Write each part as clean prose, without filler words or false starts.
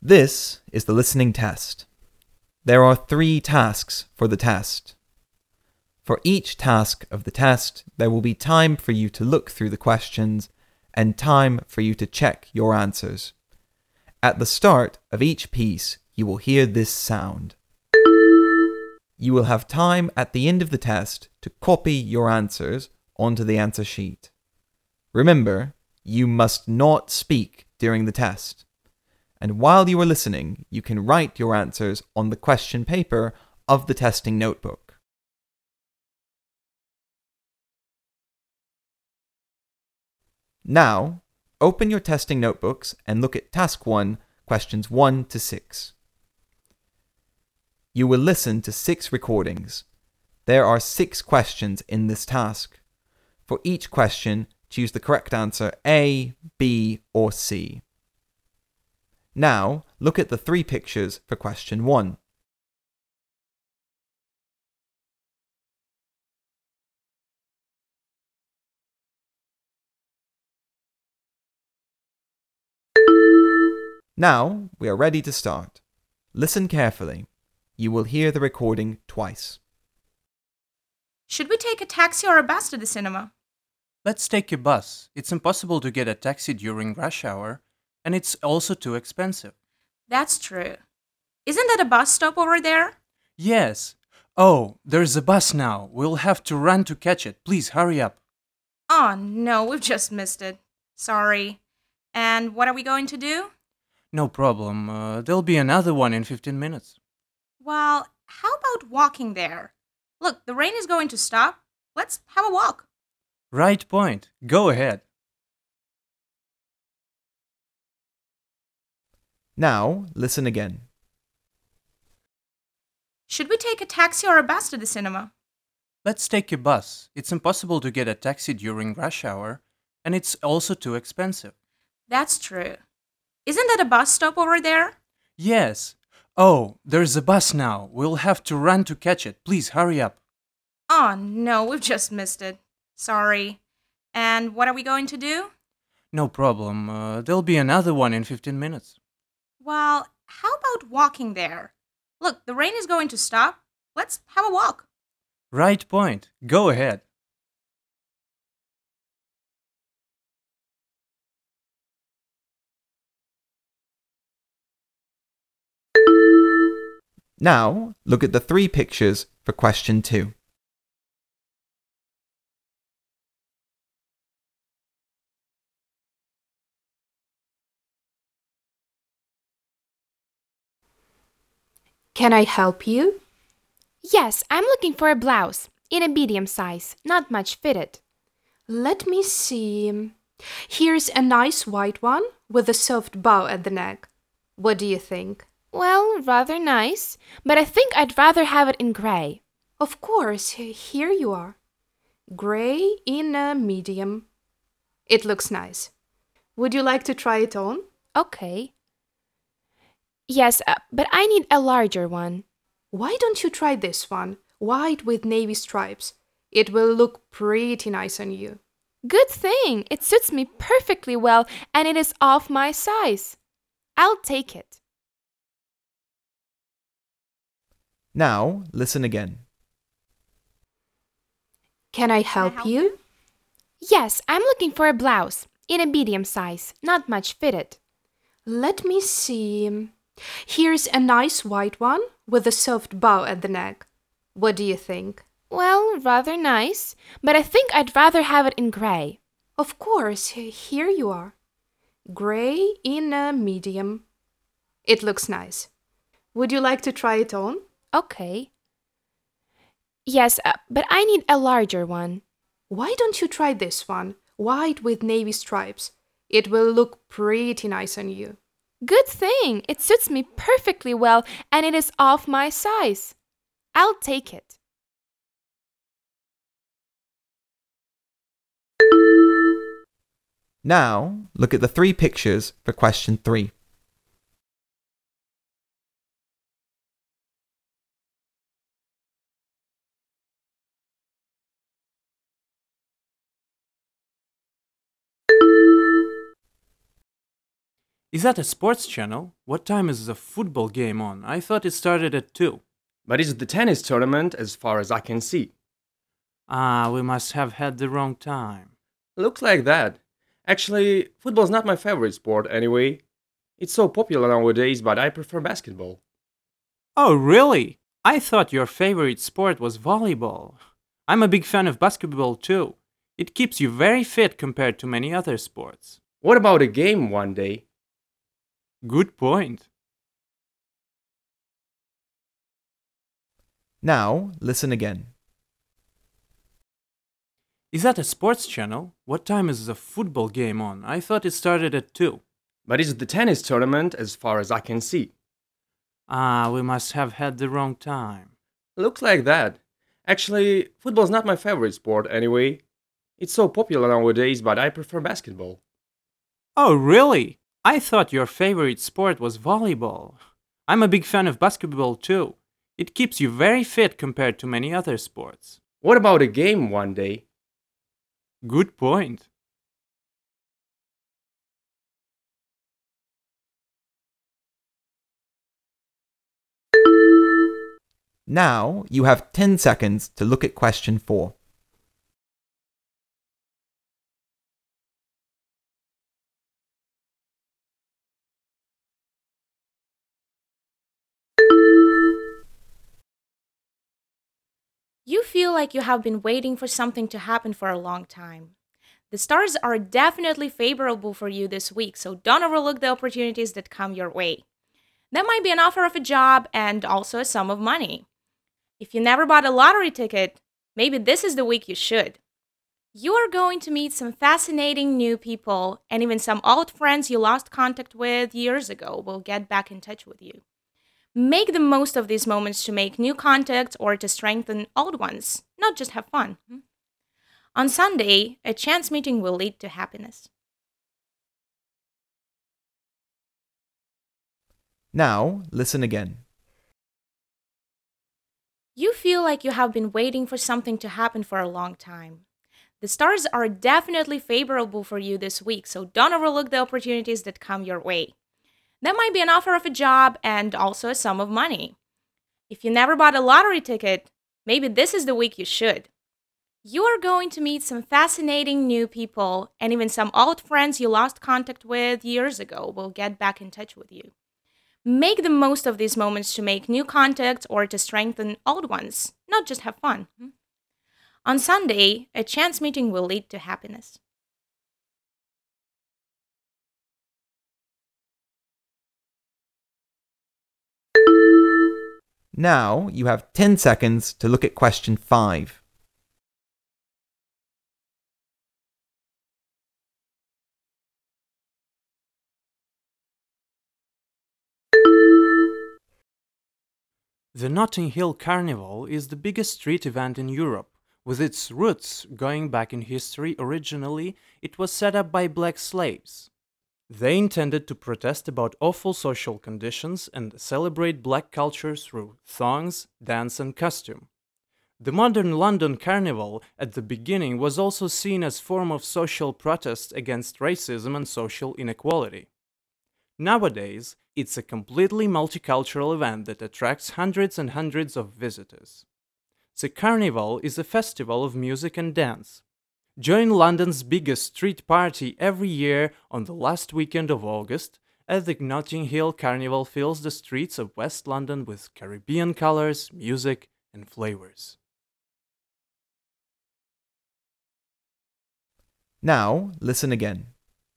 This is the listening test. There are 3 tasks for the test. For each task of the test, there will be time for you to look through the questions and time for you to check your answers. At the start of each piece, you will hear this sound. You will have time at the end of the test to copy your answers onto the answer sheet. Remember, you must not speak during the test. And while you are listening, you can write your answers on the question paper of the testing notebook. Now, open your testing notebooks and look at Task 1, questions 1 to 6. You will listen to 6 recordings. There are 6 questions in this task. For each question, choose the correct answer A, B, or C. Now, look at the 3 pictures for question 1. Now, we are ready to start. Listen carefully. You will hear the recording twice. Should we take a taxi or a bus to the cinema? Let's take a bus. It's impossible to get a taxi during rush hour, and it's also too expensive. That's true. Isn't that a bus stop over there? Yes. Oh, there's a bus now. We'll have to run to catch it. Please hurry up. Oh no, we've just missed it. Sorry. And what are we going to do? No problem. There'll be another one in 15 minutes. Well, how about walking there? Look, the rain is going to stop. Let's have a walk. Right point. Go ahead. Now, listen again. Should we take a taxi or a bus to the cinema? Let's take a bus. It's impossible to get a taxi during rush hour, and it's also too expensive. That's true. Isn't that a bus stop over there? Yes. Oh, there's a bus now. We'll have to run to catch it. Please hurry up. Oh no, we've just missed it. Sorry. And what are we going to do? No problem. There'll be another one in 15 minutes. Well, how about walking there? Look, the rain is going to stop. Let's have a walk. Right point. Go ahead. Now, look at the 3 pictures for question 2. Can I help you? Yes, I'm looking for a blouse in a medium size, not much fitted. Let me see. Here's a nice white one with a soft bow at the neck. What do you think? Well, rather nice, but I think I'd rather have it in gray. Of course, here you are. Gray in a medium. It looks nice. Would you like to try it on? Okay. Yes, but I need a larger one. Why don't you try this one? White with navy stripes. It will look pretty nice on you. Good thing. It suits me perfectly well and it is off my size. I'll take it. Now, listen again. Can I help you? Yes, I'm looking for a blouse in a medium size, not much fitted. Let me see. Here's a nice white one with a soft bow at the neck. What do you think? Well, rather nice, but I think I'd rather have it in gray. Of course, here you are. Gray in a medium. It looks nice. Would you like to try it on? Okay. Yes, but I need a larger one. Why don't you try this one? White with navy stripes. It will look pretty nice on you. Good thing. It suits me perfectly well and it is off my size. I'll take it. Now, look at the 3 pictures for question 3. Is that a sports channel? What time is the football game on? I thought it started at 2. But it's the tennis tournament as far as I can see. Ah, we must have had the wrong time. Looks like that. Actually, football's not my favorite sport anyway. It's so popular nowadays, but I prefer basketball. Oh, really? I thought your favorite sport was volleyball. I'm a big fan of basketball too. It keeps you very fit compared to many other sports. What about a game one day? Good point. Now, listen again. Is that a sports channel? What time is the football game on? I thought it started at 2. But it's the tennis tournament as far as I can see. Ah, we must have had the wrong time. Looks like that. Actually, football's not my favorite sport anyway. It's so popular nowadays, but I prefer basketball. Oh, really? I thought your favorite sport was volleyball. I'm a big fan of basketball too. It keeps you very fit compared to many other sports. What about a game one day? Good point. Now, you have 10 seconds to look at question 4. You feel like you have been waiting for something to happen for a long time. The stars are definitely favorable for you this week, so don't overlook the opportunities that come your way. That might be an offer of a job and also a sum of money. If you never bought a lottery ticket, maybe this is the week you should. You are going to meet some fascinating new people, and even some old friends you lost contact with years ago will get back in touch with you. Make the most of these moments to make new contacts or to strengthen old ones, not just have fun. On Sunday, a chance meeting will lead to happiness. Now, listen again. You feel like you have been waiting for something to happen for a long time. The stars are definitely favorable for you this week, so don't overlook the opportunities that come your way. That might be an offer of a job and also a sum of money. If you never bought a lottery ticket, maybe this is the week you should. You are going to meet some fascinating new people, and even some old friends you lost contact with years ago will get back in touch with you. Make the most of these moments to make new contacts or to strengthen old ones, not just have fun. On Sunday, a chance meeting will lead to happiness. Now, you have 10 seconds to look at question 5. The Notting Hill Carnival is the biggest street event in Europe. With its roots going back in history, originally it was set up by black slaves. They intended to protest about awful social conditions and celebrate black culture through thongs, dance, and costume. The modern London Carnival at the beginning was also seen as a form of social protest against racism and social inequality. Nowadays, it's a completely multicultural event that attracts hundreds and hundreds of visitors. The Carnival is a festival of music and dance. Join London's biggest street party every year on the last weekend of August, as the Notting Hill Carnival fills the streets of West London with Caribbean colors, music, and flavors. Now, listen again.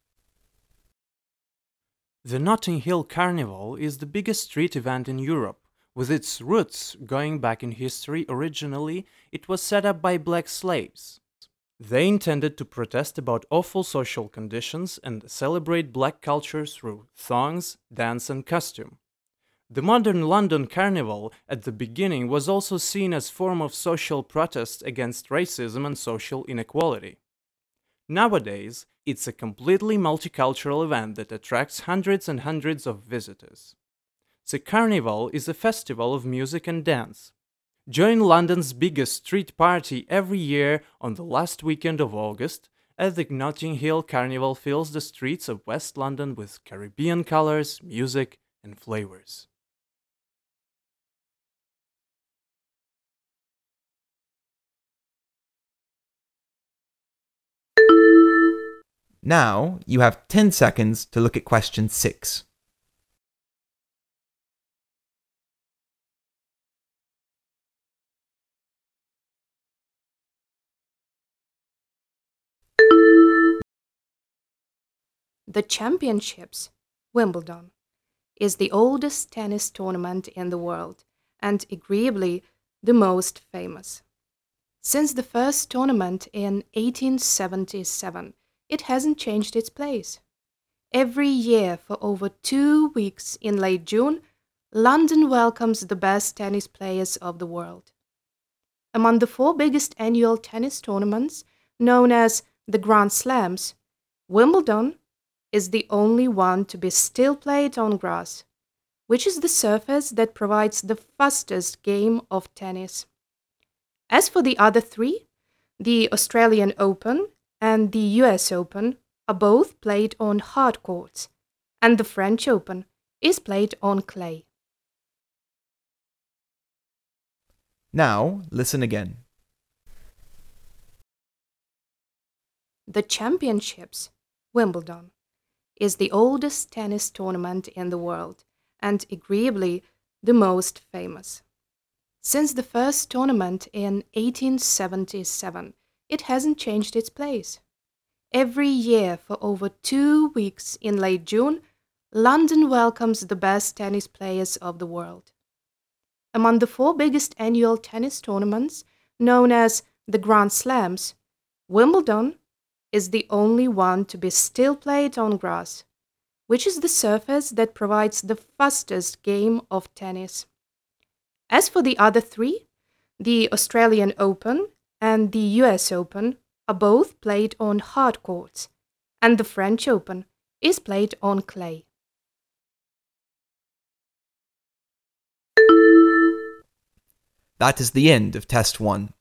The Notting Hill Carnival is the biggest street event in Europe. With its roots going back in history, originally it was set up by black slaves. They intended to protest about awful social conditions and celebrate black culture through thongs, dance, and costume. The modern London Carnival at the beginning was also seen as a form of social protest against racism and social inequality. Nowadays, it's a completely multicultural event that attracts hundreds and hundreds of visitors. The Carnival is a festival of music and dance. Join London's biggest street party every year on the last weekend of August, as the Notting Hill Carnival fills the streets of West London with Caribbean colors, music, and flavors. Now you have 10 seconds to look at question 6. The Championships, Wimbledon, is the oldest tennis tournament in the world and agreeably the most famous. Since the first tournament in 1877, it hasn't changed its place. Every year for over 2 weeks in late June, London welcomes the best tennis players of the world. Among the 4 biggest annual tennis tournaments, known as the Grand Slams, Wimbledon is the only one to be still played on grass, which is the surface that provides the fastest game of tennis. As for the other 3, the Australian Open and the US Open are both played on hard courts, and the French Open is played on clay. Now listen again. The Championships, Wimbledon, is the oldest tennis tournament in the world and agreeably the most famous. Since the first tournament in 1877, it hasn't changed its place. Every year for over 2 weeks in late June, London welcomes the best tennis players of the world. Among the 4 biggest annual tennis tournaments, known as the Grand Slams, Wimbledon is the only one to be still played on grass, which is the surface that provides the fastest game of tennis. As for the other 3, the Australian Open and the US Open are both played on hard courts, and the French Open is played on clay. That is the end of test 1.